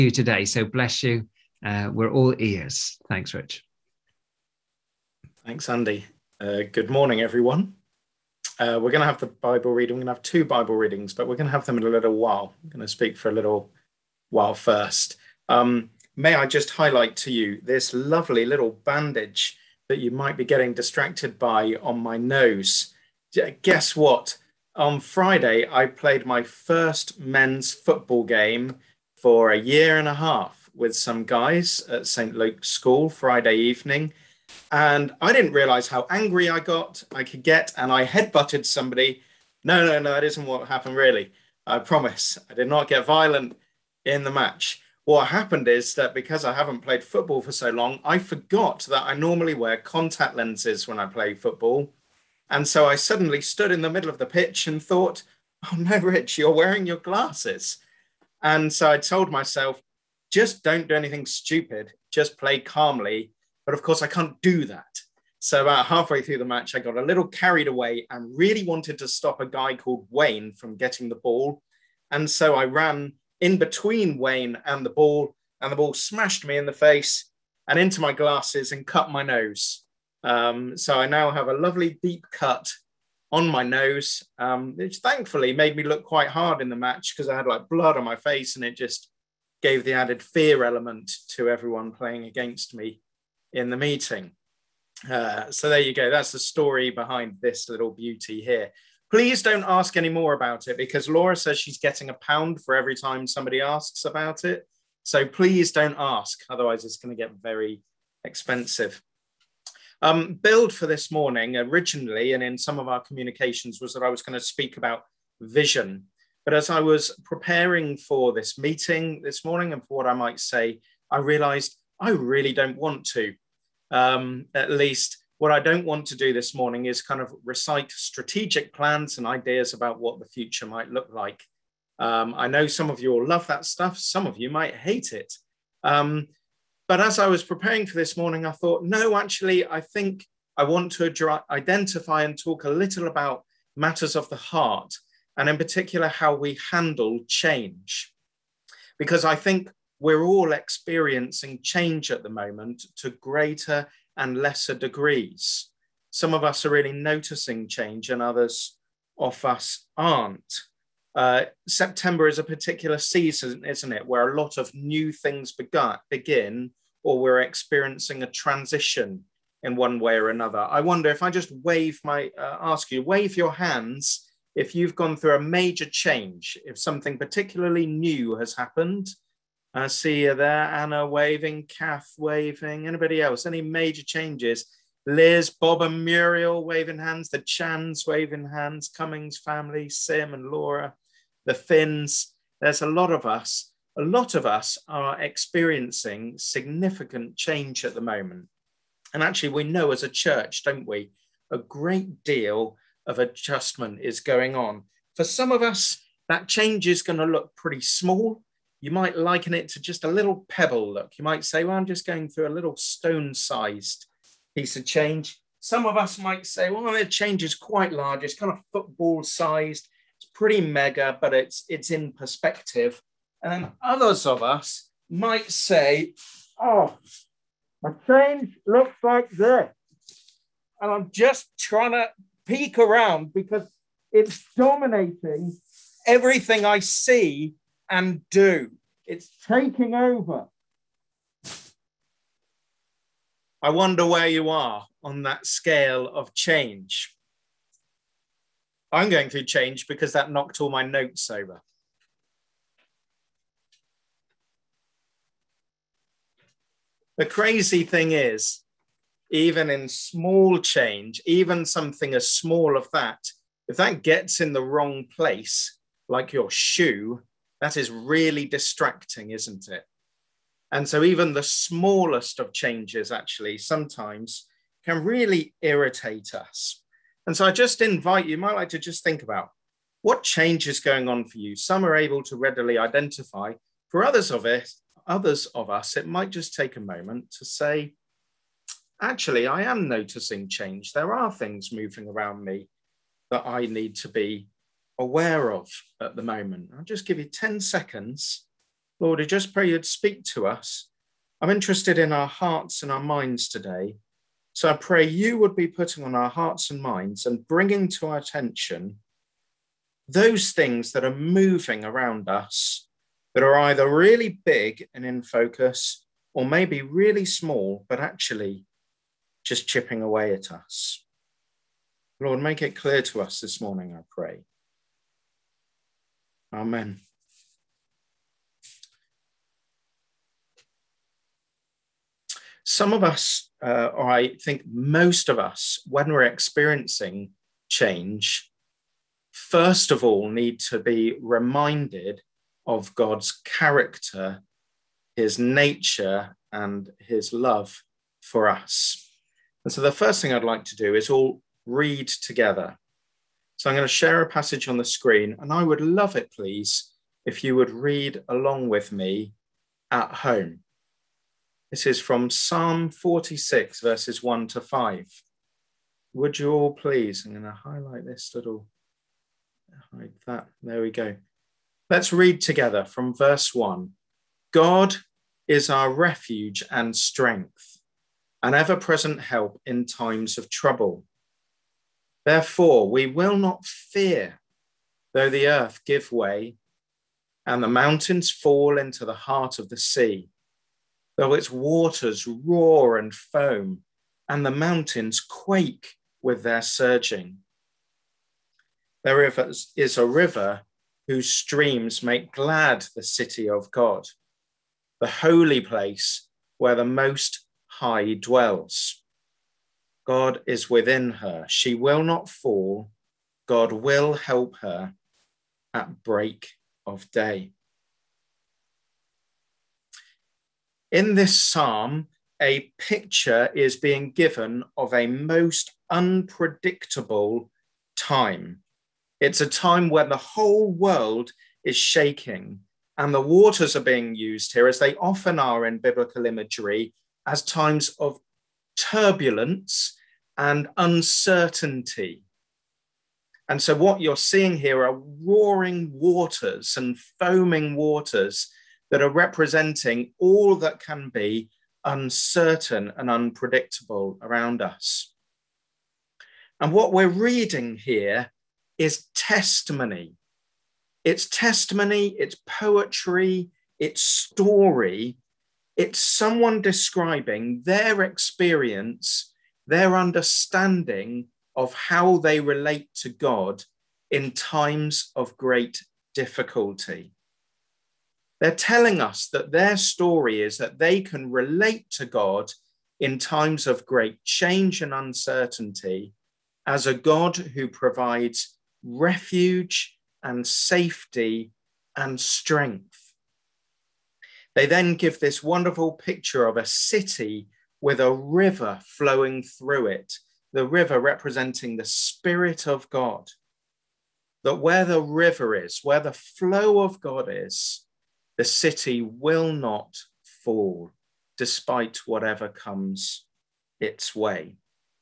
you today. So bless you. We're all ears. Thanks, Rich. Thanks, Andy. Good morning, everyone. We're going to have the Bible reading. We're going to have two Bible readings, but we're going to have them in a little while. I'm going to speak for a little while first. May I just highlight to you this lovely little bandage that you might be getting distracted by on my nose. Guess what? On Friday, I played my first men's football game for a year and a half with some guys at St. Luke's School Friday evening. And I didn't realize how angry I could get, and I headbutted somebody. No, that isn't what happened, really. I promise. I did not get violent in the match. What happened is that because I haven't played football for so long, I forgot that I normally wear contact lenses when I play football. And so I suddenly stood in the middle of the pitch and thought, oh no, Rich, you're wearing your glasses. And so I told myself, just don't do anything stupid, just play calmly. But of course, I can't do that. So about halfway through the match, I got a little carried away and really wanted to stop a guy called Wayne from getting the ball. And so I ran in between Wayne and the ball smashed me in the face and into my glasses and cut my nose. So I now have a lovely deep cut on my nose, which thankfully made me look quite hard in the match because I had like blood on my face, and it just gave the added fear element to everyone playing against me in the meeting. So there you go. That's the story behind this little beauty here. Please don't ask any more about it because Laura says she's getting £1 for every time somebody asks about it. So please don't ask. Otherwise, it's going to get very expensive. Build for this morning originally, and in some of our communications, was that I was going to speak about vision. But as I was preparing for this meeting this morning and for what I might say, I realized I really don't want to. At least what I don't want to do this morning is kind of recite strategic plans and ideas about what the future might look like. I know some of you will love that stuff. Some of you might hate it. But as I was preparing for this morning, I thought, no, actually, I think I want to identify and talk a little about matters of the heart, and in particular, how we handle change. Because I think we're all experiencing change at the moment to greater and lesser degrees. Some of us are really noticing change and others of us aren't. September is a particular season, isn't it, where a lot of new things begin, or we're experiencing a transition in one way or another. I wonder if I just ask you, wave your hands if you've gone through a major change, if something particularly new has happened. I see you there, Anna waving, Kath waving, anybody else, any major changes? Liz, Bob and Muriel waving hands, the Chans waving hands, Cummings family, Sim and Laura, the Finns. There's a lot of us are experiencing significant change at the moment. And actually we know as a church, don't we, a great deal of adjustment is going on. For some of us, that change is going to look pretty small. You might liken it to just a little pebble look. You might say, well, I'm just going through a little stone-sized piece of change. Some of us might say, well, the change is quite large. It's kind of football-sized. It's pretty mega, but it's in perspective. And then others of us might say, oh, a change looks like this. And I'm just trying to peek around because it's dominating everything I see and do. It's taking over. I wonder where you are on that scale of change. I'm going through change because that knocked all my notes over. The crazy thing is, even in small change, even something as small as that, if that gets in the wrong place, like your shoe, that is really distracting, isn't it? And so even the smallest of changes actually sometimes can really irritate us. And so I just invite you, might like to just think about what change is going on for you. Some are able to readily identify. For others of us, it might just take a moment to say, actually, I am noticing change. There are things moving around me that I need to be aware of at the moment. I'll just give you 10 seconds Lord, I just pray you'd speak to us. I'm interested in our hearts and our minds today. So I pray you would be putting on our hearts and minds and bringing to our attention those things that are moving around us that are either really big and in focus or maybe really small, but actually just chipping away at us. Lord, make it clear to us this morning, I pray. Amen. Some of us, or I think most of us, when we're experiencing change, first of all need to be reminded of God's character, his nature, and his love for us. And so the first thing I'd like to do is all read together. So I'm going to share a passage on the screen, and I would love it, please, if you would read along with me at home. This is from Psalm 46, verses 1 to 5. Would you all please, I'm going to highlight this little, hide that, there we go. Let's read together from verse 1. God is our refuge and strength, an ever-present help in times of trouble. Therefore, we will not fear, though the earth give way and the mountains fall into the heart of the sea, though its waters roar and foam and the mountains quake with their surging. There is a river whose streams make glad the city of God, the holy place where the Most High dwells. God is within her. She will not fall. God will help her at break of day. In this psalm, a picture is being given of a most unpredictable time. It's a time when the whole world is shaking, and the waters are being used here, as they often are in biblical imagery, as times of turbulence and uncertainty. And so what you're seeing here are roaring waters and foaming waters that are representing all that can be uncertain and unpredictable around us. And what we're reading here is testimony. It's testimony, it's poetry, it's story. It's someone describing their experience, their understanding of how they relate to God in times of great difficulty. They're telling us that their story is that they can relate to God in times of great change and uncertainty as a God who provides refuge and safety and strength. They then give this wonderful picture of a city with a river flowing through it, the river representing the Spirit of God. That where the river is, where the flow of God is, the city will not fall, despite whatever comes its way.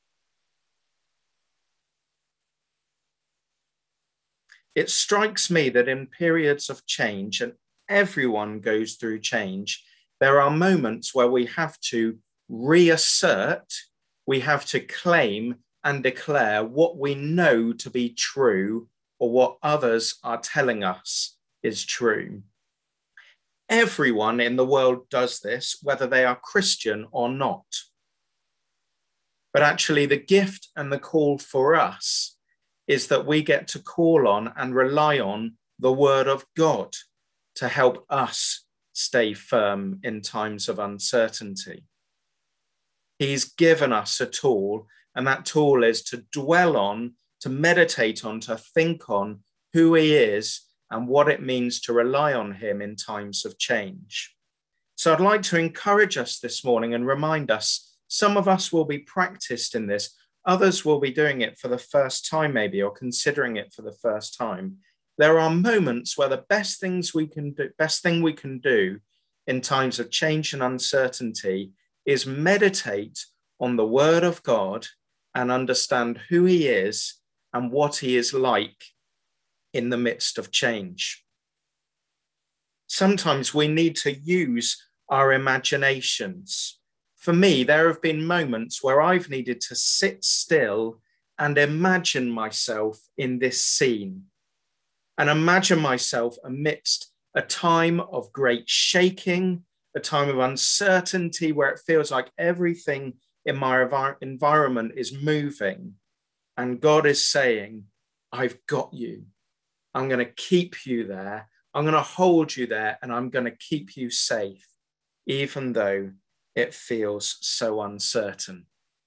It strikes me that in periods of change, and everyone goes through change, there are moments where we have to reassert, we have to claim and declare what we know to be true or what others are telling us is true. Everyone in the world does this, whether they are Christian or not. But actually, the gift and the call for us is that we get to call on and rely on the word of God to help us stay firm in times of uncertainty. He's given us a tool, and that tool is to dwell on, to meditate on, to think on who he is and what it means to rely on him in times of change. So I'd like to encourage us this morning and remind us, some of us will be practiced in this, others will be doing it for the first time maybe, or considering it for the first time. There are moments where the best thing we can do in times of change and uncertainty is meditate on the word of God and understand who he is and what he is like in the midst of change. Sometimes we need to use our imaginations. For me, there have been moments where I've needed to sit still and imagine myself in this scene, and imagine myself amidst a time of great shaking, a time of uncertainty where it feels like everything in my environment is moving. And God is saying, I've got you. I'm going to keep you there. I'm going to hold you there, and I'm going to keep you safe, even though it feels so uncertain.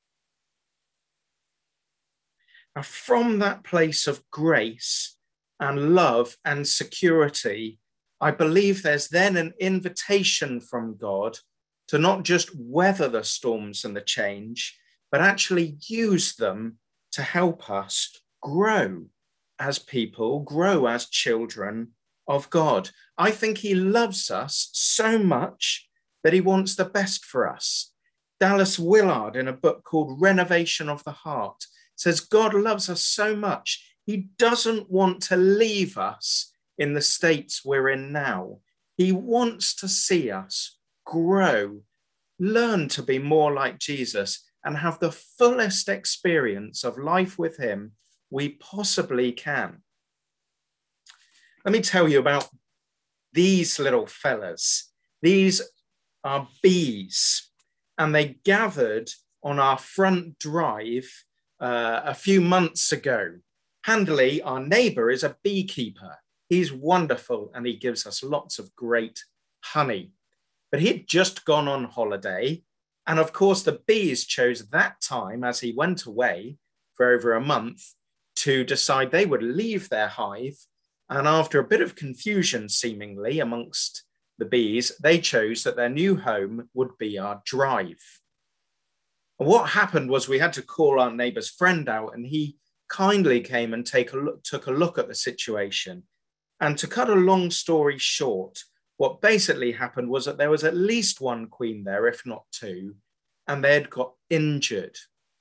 Now, from that place of grace and love and security, I believe there's then an invitation from God to not just weather the storms and the change, but actually use them to help us grow as people, grow as children of God. I think he loves us so much that he wants the best for us. Dallas Willard, in a book called Renovation of the Heart, says God loves us so much, he doesn't want to leave us in the states we're in now. He wants to see us grow, learn to be more like Jesus, and have the fullest experience of life with him we possibly can. Let me tell you about these little fellas. These are bees, and they gathered on our front drive a few months ago. Handley, our neighbor, is a beekeeper. He's wonderful, and he gives us lots of great honey. But he'd just gone on holiday, and of course the bees chose that time, as he went away for over a month, to decide they would leave their hive. And after a bit of confusion, seemingly, amongst the bees, they chose that their new home would be our drive. And what happened was we had to call our neighbor's friend out, and he kindly came and took a look at the situation. And to cut a long story short, what basically happened was that there was at least one queen there, if not two, and they had got injured.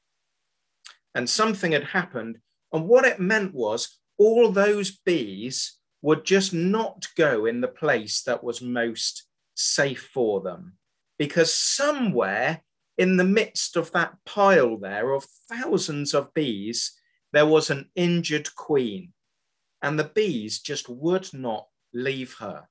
And something had happened. And what it meant was all those bees would just not go in the place that was most safe for them, because somewhere in the midst of that pile there of thousands of bees, there was an injured queen, and the bees just would not leave her.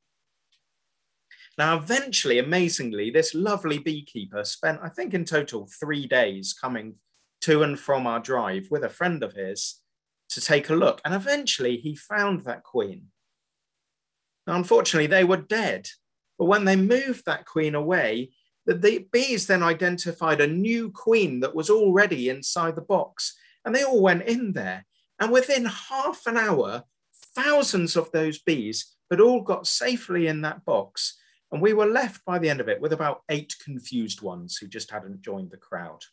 Now, eventually, amazingly, this lovely beekeeper spent, I think in total, 3 days coming to and from our drive with a friend of his to take a look. And eventually he found that queen. Now, unfortunately, they were dead. But when they moved that queen away, the bees then identified a new queen that was already inside the box. And they all went in there. And within half an hour, thousands of those bees had all got safely in that box. And we were left by the end of it with about 8 confused ones who just hadn't joined the crowd.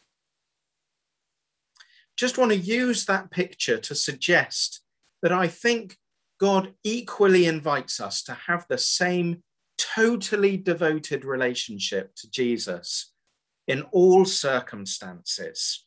Just want to use that picture to suggest that I think God equally invites us to have the same totally devoted relationship to Jesus in all circumstances.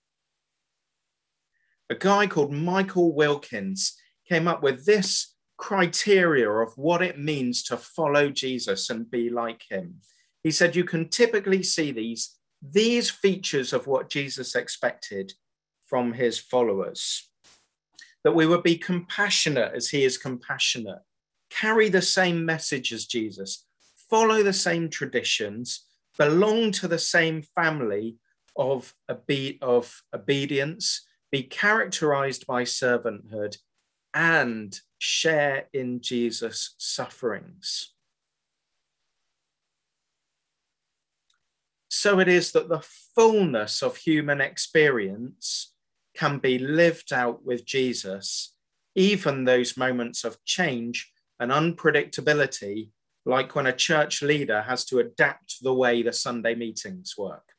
A guy called Michael Wilkins came up with this criteria of what it means to follow Jesus and be like him. He said you can typically see these features of what Jesus expected from his followers. That we would be compassionate as he is compassionate, carry the same message as Jesus, follow the same traditions, belong to the same family of obedience, be characterized by servanthood, and share in Jesus' sufferings. So it is that the fullness of human experience can be lived out with Jesus, even those moments of change and unpredictability, like when a church leader has to adapt the way the Sunday meetings work.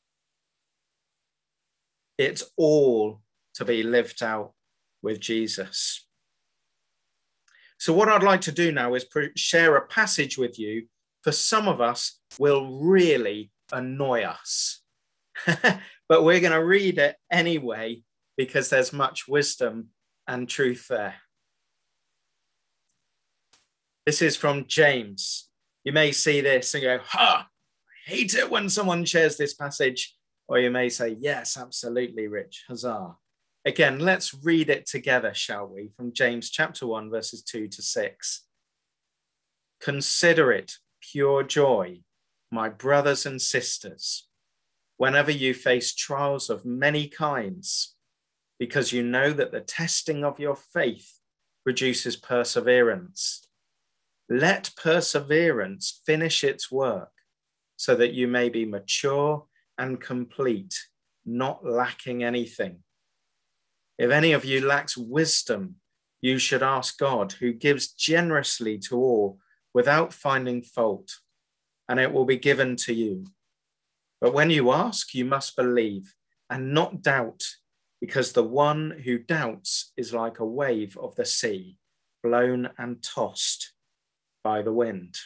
It's all to be lived out with Jesus. So what I'd like to do now is share a passage with you. For some of us, will really annoy us, but we're going to read it anyway because there's much wisdom and truth there. This is from James. You may see this and go, ha, I hate it when someone shares this passage. Or you may say, yes, absolutely, Rich, huzzah. Again, let's read it together, shall we? From James chapter 1, verses 2 to 6. Consider it pure joy, my brothers and sisters, whenever you face trials of many kinds, because you know that the testing of your faith produces perseverance. Let perseverance finish its work so that you may be mature and complete, not lacking anything. If any of you lacks wisdom, you should ask God, who gives generously to all without finding fault, and it will be given to you. But when you ask, you must believe and not doubt, because the one who doubts is like a wave of the sea, blown and tossed by the wind.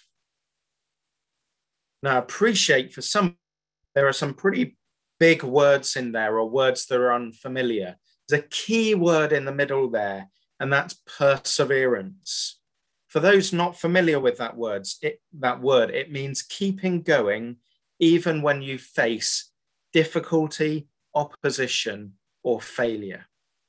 Now, appreciate for some, there are some pretty big words in there, or words that are unfamiliar. There's a key word in the middle there, and that's perseverance. For those not familiar with that word, it means keeping going even when you face difficulty, opposition, or failure.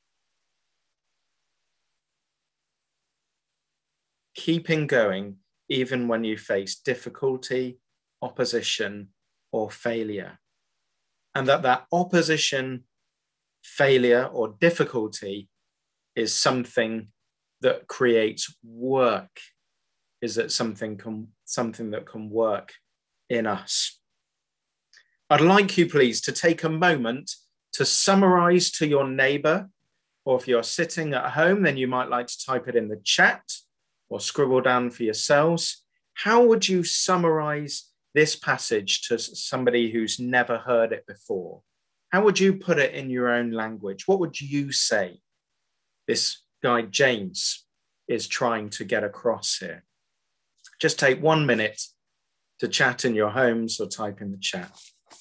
Keeping going even when you face difficulty, opposition, or failure. And that opposition, failure, or difficulty is something that creates work, is that something that can work in us. I'd like you, please, to take a moment to summarize to your neighbor, or if you're sitting at home, then you might like to type it in the chat or scribble down for yourselves. How would you summarize this passage to somebody who's never heard it before? How would you put it in your own language? What would you say this guy James is trying to get across here? Just take 1 minute to chat in your homes or type in the chat.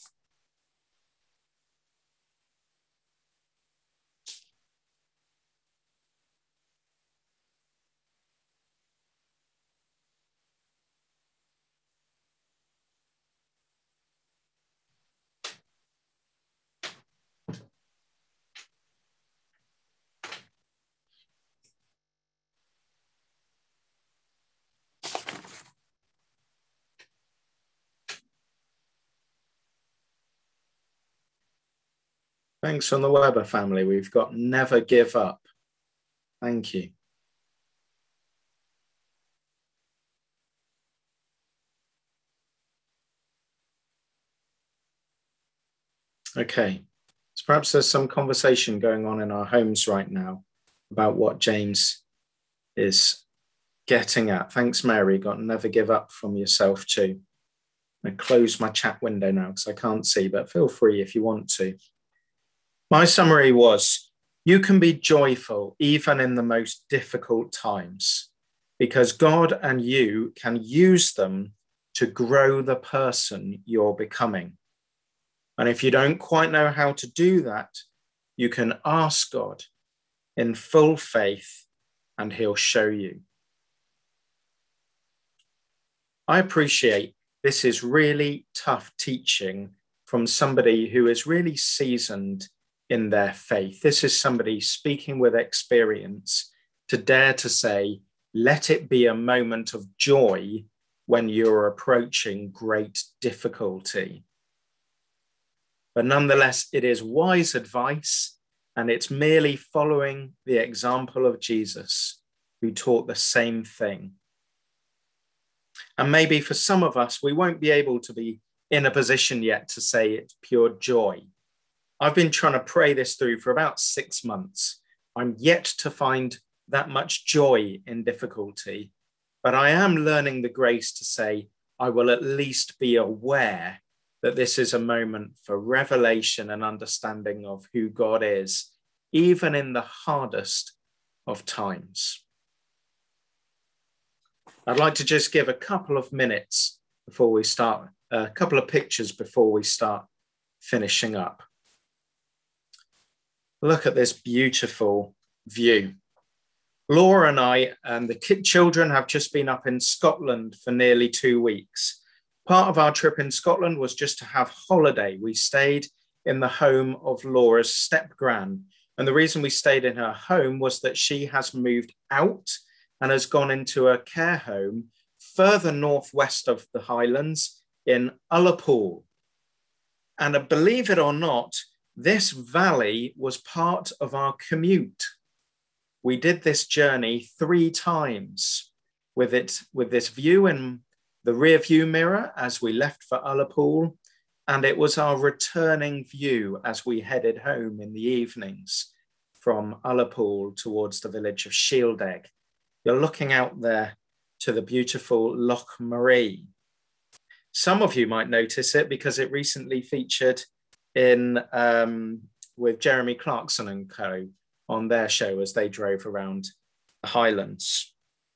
Thanks from the Weber family. We've got never give up. Thank you. Okay, so perhaps there's some conversation going on in our homes right now about what James is getting at. Thanks, Mary. Got never give up from yourself too. I'm going to close my chat window now because I can't see, but feel free if you want to. My summary was, you can be joyful even in the most difficult times, because God and you can use them to grow the person you're becoming. And if you don't quite know how to do that, you can ask God in full faith and he'll show you. I appreciate this is really tough teaching from somebody who is really seasoned in their faith. This is somebody speaking with experience to dare to say, let it be a moment of joy when you're approaching great difficulty. But nonetheless, it is wise advice, and it's merely following the example of Jesus, who taught the same thing. And maybe for some of us, we won't be able to be in a position yet to say it's pure joy. I've been trying to pray this through for about 6 months. I'm yet to find that much joy in difficulty, but I am learning the grace to say, I will at least be aware that this is a moment for revelation and understanding of who God is, even in the hardest of times. I'd like to just give a couple of minutes before we start, a couple of pictures before we start finishing up. Look at this beautiful view. Laura and I and the children have just been up in Scotland for nearly 2 weeks. Part of our trip in Scotland was just to have holiday. We stayed in the home of Laura's step-gran. And the reason we stayed in her home was that she has moved out and has gone into a care home further northwest of the Highlands in Ullapool. And believe it or not, this valley was part of our commute. We did this journey 3 times with this view in the rear view mirror as we left for Ullapool, and it was our returning view as we headed home in the evenings from Ullapool towards the village of Shieldaig. You're looking out there to the beautiful Loch Maree. Some of you might notice it because it recently featured in with Jeremy Clarkson and co. on their show as they drove around the Highlands.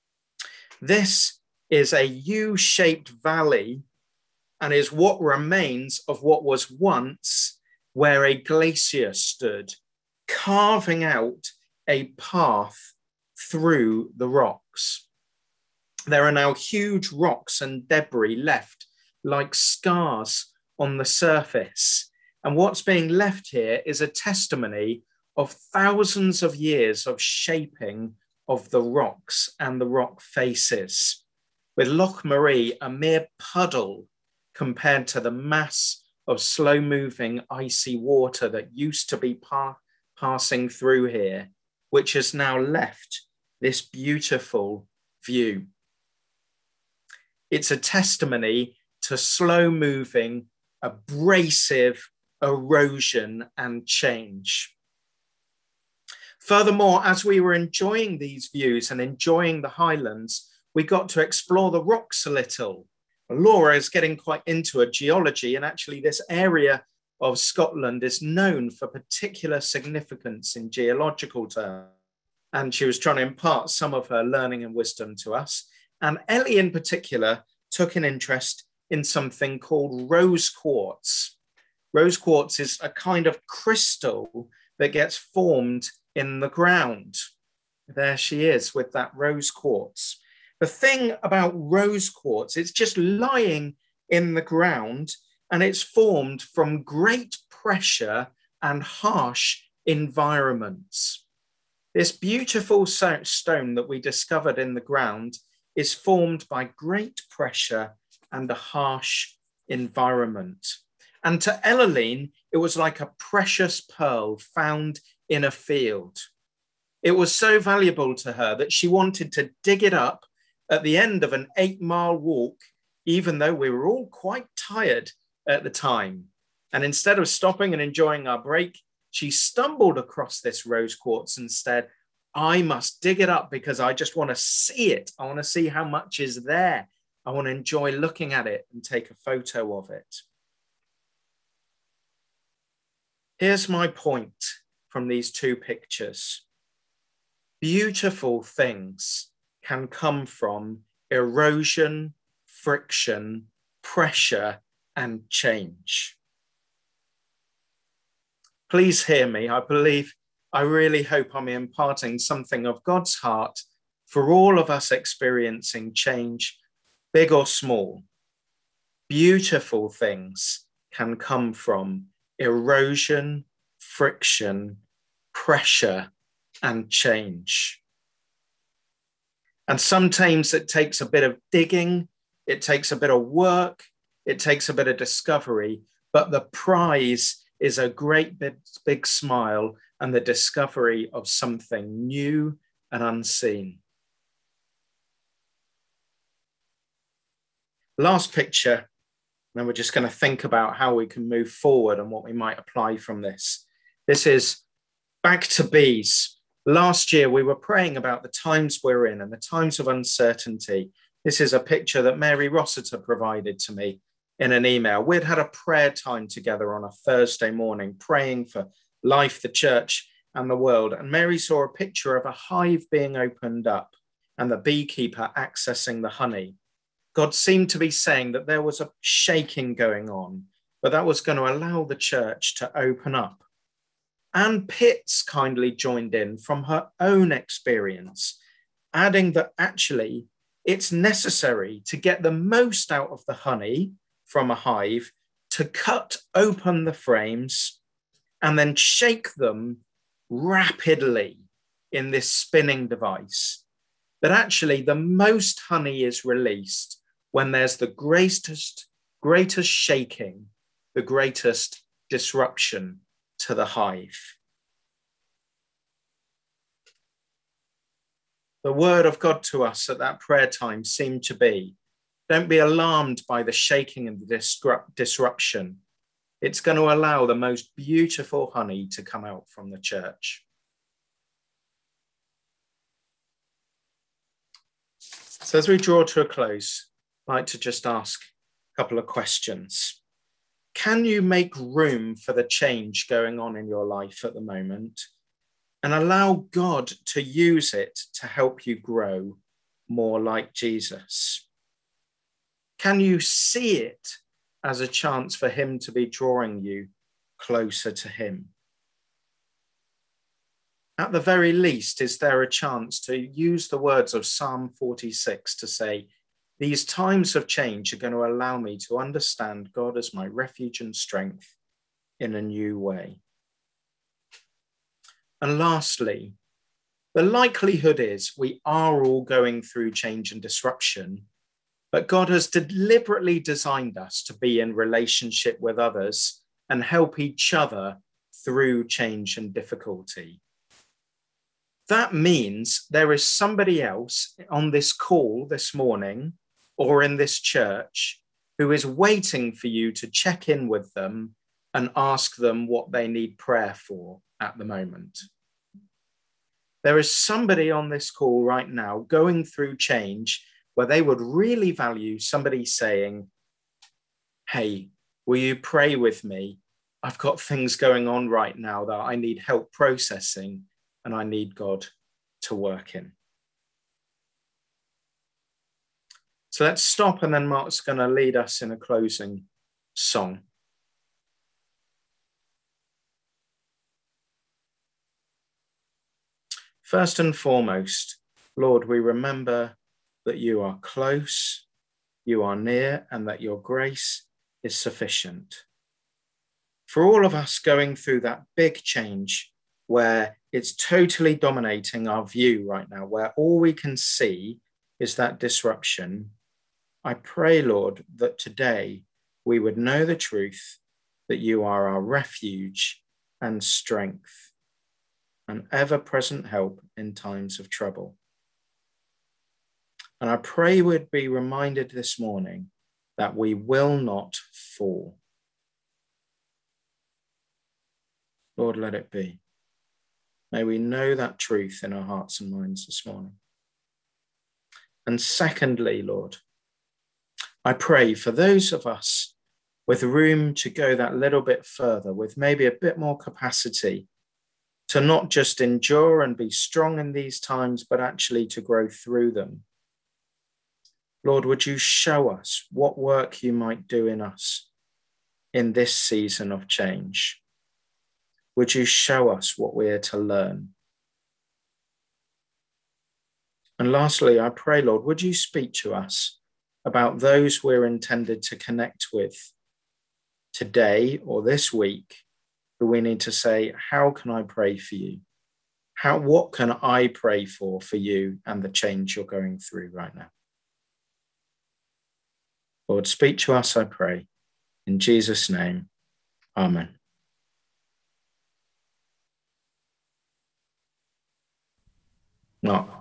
This is a U-shaped valley and is what remains of what was once where a glacier stood, carving out a path through the rocks. There are now huge rocks and debris left like scars on the surface. And what's being left here is a testimony of thousands of years of shaping of the rocks and the rock faces, with Loch Maree a mere puddle compared to the mass of slow-moving icy water that used to be passing through here, which has now left this beautiful view. It's a testimony to slow-moving, abrasive erosion and change. Furthermore, as we were enjoying these views and enjoying the Highlands, we got to explore the rocks a little. Laura is getting quite into a geology, and actually this area of Scotland is known for particular significance in geological terms. And she was trying to impart some of her learning and wisdom to us. And Ellie in particular took an interest in something called rose quartz. Rose quartz is a kind of crystal that gets formed in the ground. There she is with that rose quartz. The thing about rose quartz, it's just lying in the ground and it's formed from great pressure and harsh environments. This beautiful stone that we discovered in the ground is formed by great pressure and a harsh environment. And to Ellaline, it was like a precious pearl found in a field. It was so valuable to her that she wanted to dig it up at the end of an 8-mile walk, even though we were all quite tired at the time. And instead of stopping and enjoying our break, she stumbled across this rose quartz and said, I must dig it up because I just want to see it. I want to see how much is there. I want to enjoy looking at it and take a photo of it. Here's my point from these 2 pictures. Beautiful things can come from erosion, friction, pressure, and change. Please hear me. I really hope I'm imparting something of God's heart for all of us experiencing change, big or small. Beautiful things can come from erosion, friction, pressure, and change. And sometimes it takes a bit of digging, it takes a bit of work, it takes a bit of discovery, but the prize is a great big smile and the discovery of something new and unseen. Last picture, and then we're just going to think about how we can move forward and what we might apply from this. This is back to bees. Last year, we were praying about the times we're in and the times of uncertainty. This is a picture that Mary Rossiter provided to me in an email. We'd had a prayer time together on a Thursday morning, praying for life, the church, and the world. And Mary saw a picture of a hive being opened up and the beekeeper accessing the honey. God seemed to be saying that there was a shaking going on, but that was going to allow the church to open up. Anne Pitts kindly joined in from her own experience adding that actually it's necessary to get the most out of the honey from a hive to cut open the frames and then shake them rapidly in this spinning device. But actually the most honey is released when there's the greatest shaking, the greatest disruption to the hive. The word of God to us at that prayer time seemed to be, don't be alarmed by the shaking and the disruption. It's going to allow the most beautiful honey to come out from the church. So as we draw to a close, I'd like to just ask a couple of questions. Can you make room for the change going on in your life at the moment and allow God to use it to help you grow more like Jesus? Can you see it as a chance for him to be drawing you closer to him? At the very least, is there a chance to use the words of Psalm 46 to say, these times of change are going to allow me to understand God as my refuge and strength in a new way? And lastly, the likelihood is we are all going through change and disruption, but God has deliberately designed us to be in relationship with others and help each other through change and difficulty. That means there is somebody else on this call this morning or in this church who is waiting for you to check in with them and ask them what they need prayer for at the moment. There is somebody on this call right now going through change where they would really value somebody saying, hey, will you pray with me? I've got things going on right now that I need help processing and I need God to work in. So let's stop, and then Mark's going to lead us in a closing song. First and foremost, Lord, we remember that you are close, you are near, and that your grace is sufficient. For all of us going through that big change where it's totally dominating our view right now, where all we can see is that disruption, I pray, Lord, that today we would know the truth that you are our refuge and strength, an ever-present help in times of trouble. And I pray we'd be reminded this morning that we will not fall. Lord, let it be. May we know that truth in our hearts and minds this morning. And secondly, Lord, I pray for those of us with room to go that little bit further, with maybe a bit more capacity to not just endure and be strong in these times, but actually to grow through them. Lord, would you show us what work you might do in us in this season of change? Would you show us what we're to learn? And lastly, I pray, Lord, would you speak to us about those we're intended to connect with today or this week, who we need to say, how can I pray for you? What can I pray for you and the change you're going through right now? Lord, speak to us, I pray. In Jesus' name, amen. Mark.